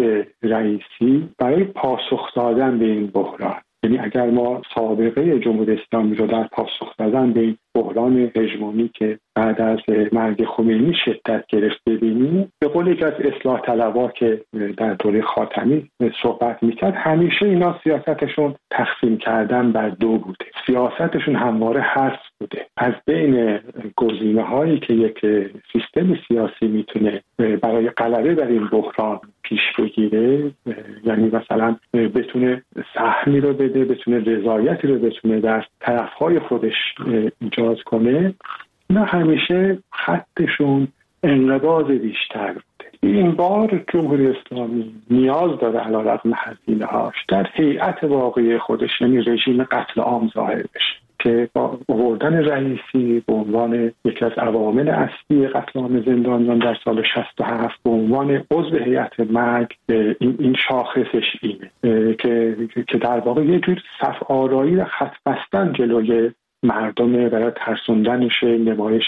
رئیسی برای پاسخ دادن به این بحران، یعنی اگر ما سابقه جمهوری اسلامی رو در پاسخ دادن به این بحران هژمونی که بعد از مرگ خمینی شدت گرفت ببینیم، به قول یکی از اصلاح طلبها که در دوره خاتمی صحبت میکرد، همیشه اینا سیاستشون تقسیم کردن بر دو بوده، سیاستشون همواره حذف بوده. از بین گزینه‌هایی که یک سیستم سیاسی میتونه برای غلبه بر این بحران پیش بگیره، یعنی مثلا بتونه سهمی رو بده، بتونه رضایتی رو بتونه در طرفهای خودش ایجاد کنه، نه همیشه خطشون انقباض بیشتر بوده. این بار جمهوری اسلامی نیاز داره علیرغم هزینه‌هاش در هیئت واقعی خودش، یعنی رژیم قتل عام ظاهر بشه که با آوردن رئیسی به عنوان یکی از عوامل اصلی قتل عام زندانیان در سال 67 به عنوان عضو هیئت مرگ، این شاخصش اینه که در واقع یه جور صف آرایی و خط بستن جلوی مردم برای ترسوندنش، نمایش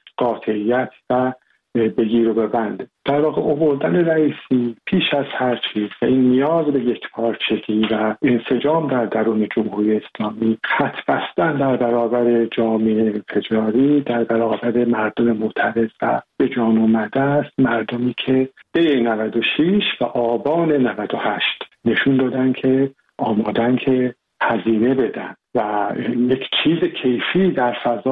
قاطعیت و بگیر و ببند. در واقع آوردن رئیسی پیش از هر چیز و این نیاز به یک پارچگی و انسجام در درون جمهوری اسلامی، خط بستن در برابر جامعه تجاری، در برابر مردم معترض و به جان اومده است، مردمی که دی 96 و آبان 98 نشون دادن که آمادن که هزینه بدن و یک چیز کیفی در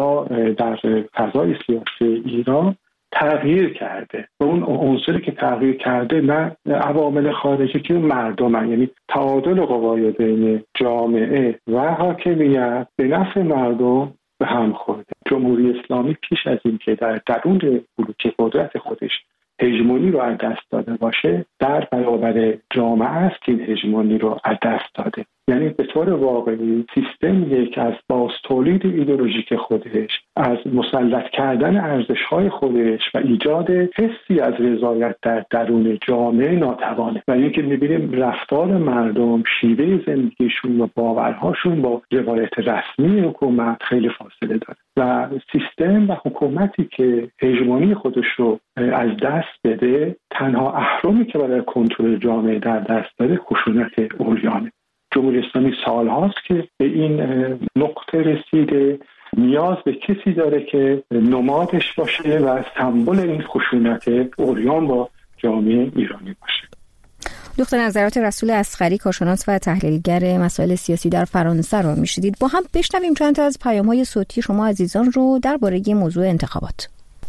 فضای سیاسی ایران تغییر کرده و اون عنصری که تغییر کرده نه عوامل خارجی که مردم، یعنی تعادل قوای بین جامعه و حاکمیت به نفع مردم به هم خورده. جمهوری اسلامی پیش از این که در درون بلوک قدرت خودش هژمونی رو از دست داده باشه، در برابر جامعه است که این هژمونی رو از دست داده. یعنی به طور واقعی سیستم یک از باز تولید ایدئولوژیک خودش، از مسلط کردن ارزش‌های خودش و ایجاد حسی از رضایت در درون جامعه ناتوانه. و اینکه می‌بینیم رفتار مردم، شیوه زندگیشون و باورهاشون با روایت رسمی حکومت خیلی فاصله داره و سیستم و حکومتی که هژمونی خودش رو از دست بده، تنها اهرمی که برای کنترل جامعه در دست داره خشونت عریانه. جمهوری اسلامی سالهاست که به این نقطه رسیده، نیاز به کسی داره که نمادش باشه و سمبل این خشونت عریان با جامعه ایرانی باشه. دکتر نظرات رسول اصغری، کارشناس و تحلیلگر مسائل سیاسی در فرانسه رو میشنیدید. با هم بشنویم چند تا از پیام‌های صوتی شما عزیزان رو درباره موضوع انتخابات.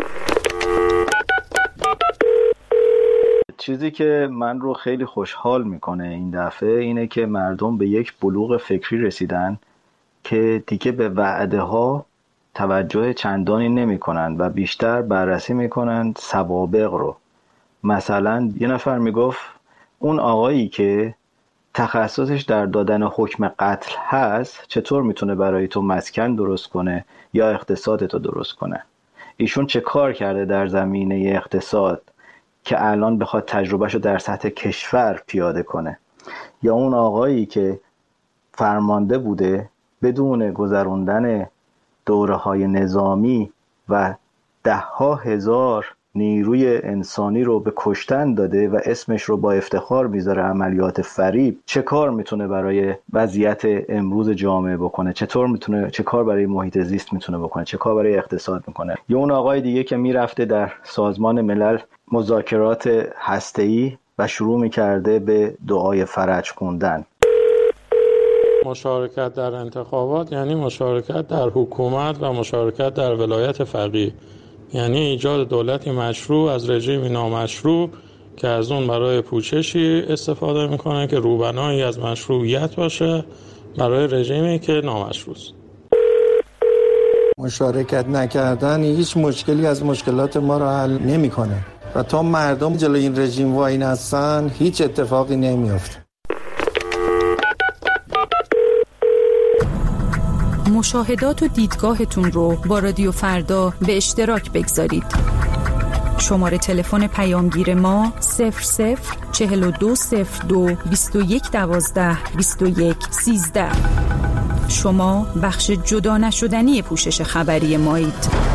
چیزی که من رو خیلی خوشحال میکنه این دفعه اینه که مردم به یک بلوغ فکری رسیدن که دیگه به وعده ها توجه چندانی نمی کنن و بیشتر بررسی میکنن سوابق رو. مثلا یه نفر میگفت اون آقایی که تخصصش در دادن حکم قتل هست چطور میتونه برای تو مسکن درست کنه یا اقتصادتو درست کنه؟ ایشون چه کار کرده در زمینه اقتصاد که الان بخواد تجربهشو در سطح کشور پیاده کنه؟ یا اون آقایی که فرمانده بوده بدون گذروندن دوره‌های نظامی و 10,000 نیروی انسانی رو به کشتن داده و اسمش رو با افتخار میذاره عملیات فریب، چه کار میتونه برای وضعیت امروز جامعه بکنه؟ چه کار برای محیط زیست میتونه بکنه؟ چه کار برای اقتصاد میکنه؟ یا اون آقای دیگه که میرفته در سازمان ملل مذاکرات هسته‌ای و شروع میکرده به دعای فرج خوندن. مشارکت در انتخابات یعنی مشارکت در حکومت و مشارکت در ولایت فقیه، یعنی ایجاد دولتی مشروع از رژیمی نامشروع که از اون برای پوچشی استفاده میکنه که روبنایی از مشروعیت باشه برای رژیمی که نامشروع است. مشارکت نکردن هیچ مشکلی از مشکلات ما رو حل نمیکنه. و تا مردم جلوی این رژیم وای نستن هیچ اتفاقی نمیفته. مشاهدات و دیدگاهتون رو با رادیو فردا به اشتراک بگذارید. شماره تلفن پیامگیر ما 004202 2112 2113. شما بخش جدا نشدنی پوشش خبری مایید.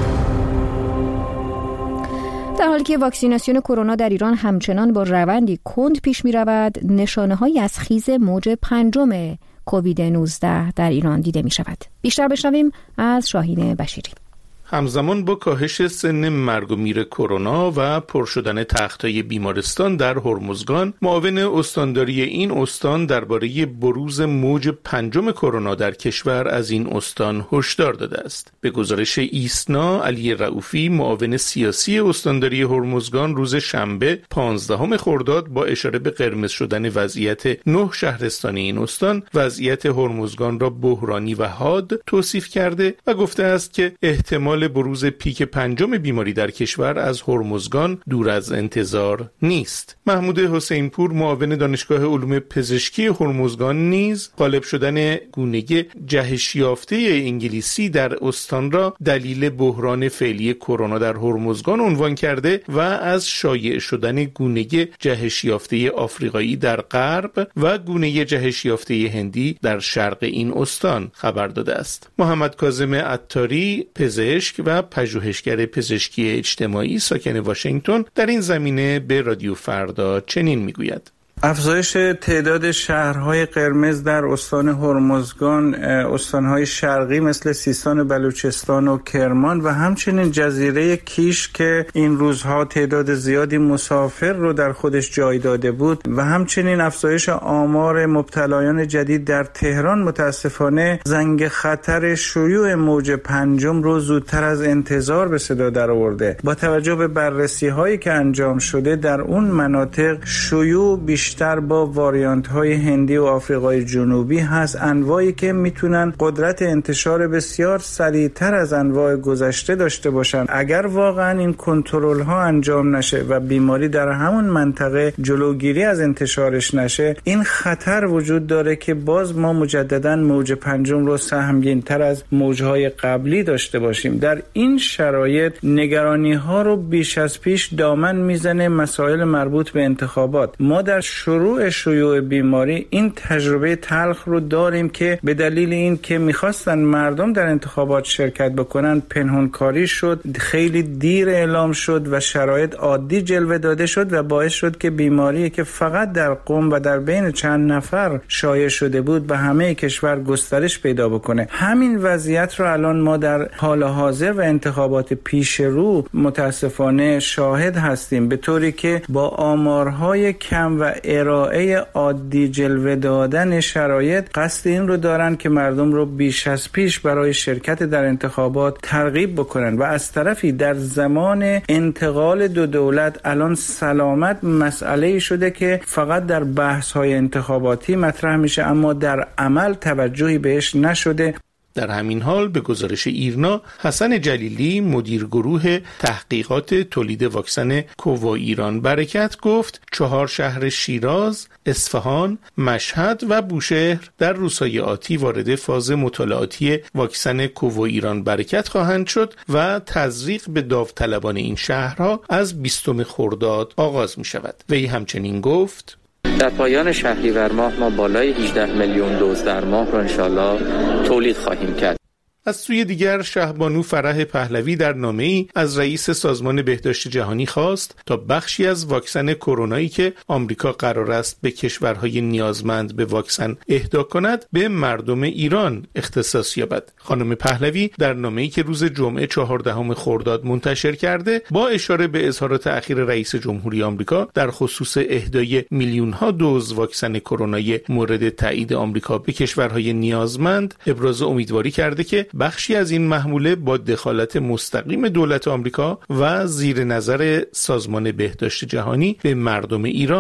در حالی که واکسیناسیون کرونا در ایران همچنان با روندی کند پیش می رود، نشانه‌هایی از خیز موج 5 کووید 19 در ایران دیده می شود. بیشتر بشنویم از شاهین بشیری. همزمان با کاهش سن مرگ و میر کرونا و پر شدن تخت‌های بیمارستان در هرمزگان، معاون استانداری این استان درباره بروز موج 5 کرونا در کشور از این استان هشدار داده است. به گزارش ایسنا، علی رؤوفی، معاون سیاسی استانداری هرمزگان، روز شنبه 15 خرداد با اشاره به قرمز شدن وضعیت 9 شهرستان این استان، وضعیت هرمزگان را بحرانی و حاد توصیف کرده و گفته است که احتمال بروز پیک 5 بیماری در کشور از هرمزگان دور از انتظار نیست. محمود حسینپور، معاون دانشگاه علوم پزشکی هرمزگان، نیز غالب شدن گونه جهش یافته انگلیسی در استان را دلیل بحران فعلی کرونا در هرمزگان عنوان کرده و از شایع شدن گونه جهش یافته آفریقایی در غرب و گونه جهش یافته هندی در شرق این استان خبر داده است. محمد کاظم عطاری، پزشک و پژوهشگر پزشکی اجتماعی ساکن واشنگتن، در این زمینه به رادیو فردا چنین میگوید: افزایش تعداد شهرهای قرمز در استان هرمزگان، استانهای شرقی مثل سیستان و بلوچستان و کرمان و همچنین جزیره کیش که این روزها تعداد زیادی مسافر رو در خودش جای داده بود و همچنین افزایش آمار مبتلایان جدید در تهران متاسفانه زنگ خطر شیوع موج 5 رو زودتر از انتظار به صدا در آورده. با توجه به بررسی هایی که انجام شده در اون مناطق شیوع بیشتر با واریانت های هندی و آفریقای جنوبی هست، انواعی که میتونن قدرت انتشار بسیار سریعتر از انواع گذشته داشته باشن. اگر واقعا این کنترل ها انجام نشه و بیماری در همون منطقه جلوگیری از انتشارش نشه، این خطر وجود داره که باز ما مجددا موج 5 رو سهمگین تر از موجهای قبلی داشته باشیم. در این شرایط نگرانی ها رو بیش از پیش دامن میزنه مسائل مربوط به انتخابات. ما در شروع شیوع بیماری این تجربه تلخ رو داریم که به دلیل این که میخواستن مردم در انتخابات شرکت بکنن پنهانکاری شد، خیلی دیر اعلام شد و شرایط عادی جلوه داده شد و باعث شد که بیماری که فقط در قم و در بین چند نفر شایع شده بود به همه کشور گسترش پیدا بکنه. همین وضعیت رو الان ما در حال حاضر و انتخابات پیش رو متاسفانه شاهد هستیم، به طوری که با آمارهای کم و ارائه عادی جلوه دادن شرایط قصد این رو دارن که مردم رو بیش از پیش برای شرکت در انتخابات ترغیب بکنن و از طرفی در زمان انتقال دو دولت الان سلامت مسئله شده که فقط در بحث های انتخاباتی مطرح میشه اما در عمل توجهی بهش نشده. در همین حال به گزارش ایرنا، حسن جلیلی، مدیر گروه تحقیقات تولید واکسن کووا ایران برکت، گفت 4 شهر شیراز، اصفهان، مشهد و بوشهر در روزهای آتی وارد فاز مطالعاتی واکسن کووا ایران برکت خواهند شد و تزریق به داوطلبان این شهرها از 20 خرداد آغاز می شود. وی همچنین گفت: در پایان شهریور ماه ما بالای 18 میلیون دوز در ماه را انشالله تولید خواهیم کرد. از سوی دیگر شهبانو فرح پهلوی در نامه‌ای از رئیس سازمان بهداشت جهانی خواست تا بخشی از واکسن کرونایی که آمریکا قرار است به کشورهای نیازمند به واکسن اهدا کند به مردم ایران اختصاص یابد. خانم پهلوی در نامه‌ای که روز جمعه 14 خرداد منتشر کرده با اشاره به اظهارات اخیر رئیس جمهوری آمریکا در خصوص اهدای میلیون‌ها دوز واکسن کرونایی مورد تایید آمریکا به کشورهای نیازمند ابراز امیدواری کرده که بخشی از این محموله با دخالت مستقیم دولت آمریکا و زیر نظر سازمان بهداشت جهانی به مردم ایران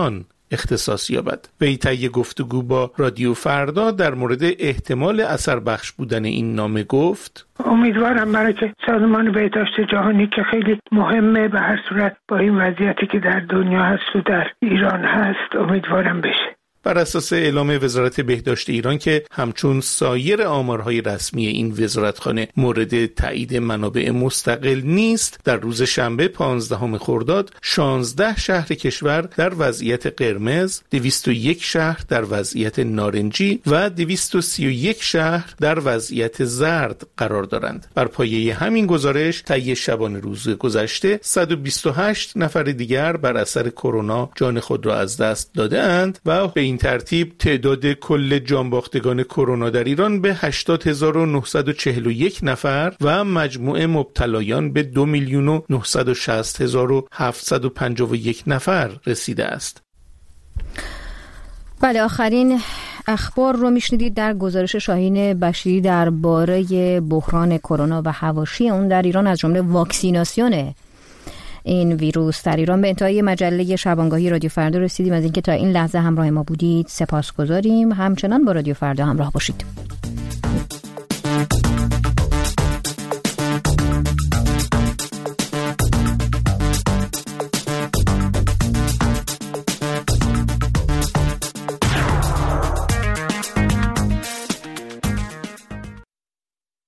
اختصاص یابد. وی طی گفتگو با رادیو فردا در مورد احتمال اثر بخش بودن این نامه گفت: امیدوارم برای که سازمان بهداشت جهانی که خیلی مهمه به هر صورت با این وضعیتی که در دنیا هست و در ایران هست امیدوارم بشه. بر اساس اعلام وزارت بهداشت ایران که همچون سایر آمارهای رسمی این وزارتخانه مورد تایید منابع مستقل نیست، در روز شنبه 15 خرداد 16 شهر کشور در وضعیت قرمز، 201 شهر در وضعیت نارنجی و 231 شهر در وضعیت زرد قرار دارند. بر پایه همین گزارش طی شبانه روز گذشته 128 نفر دیگر بر اثر کرونا جان خود را از دست داده‌اند و به این ترتیب تعداد کل جانباختگان کرونا در ایران به 80,941 نفر و مجموع مبتلایان به 2,960,751 نفر رسیده است. بله، آخرین اخبار رو میشنیدید در گزارش شاهین بشیری درباره بحران کرونا و حواشی اون در ایران، از جمله واکسیناسیون این ویروس در ایران. به انتهای مجله شبانگاهی رادیو فردا رسیدیم. از اینکه تا این لحظه همراه ما بودید سپاسگزاریم. همچنان با رادیو فردا همراه باشید.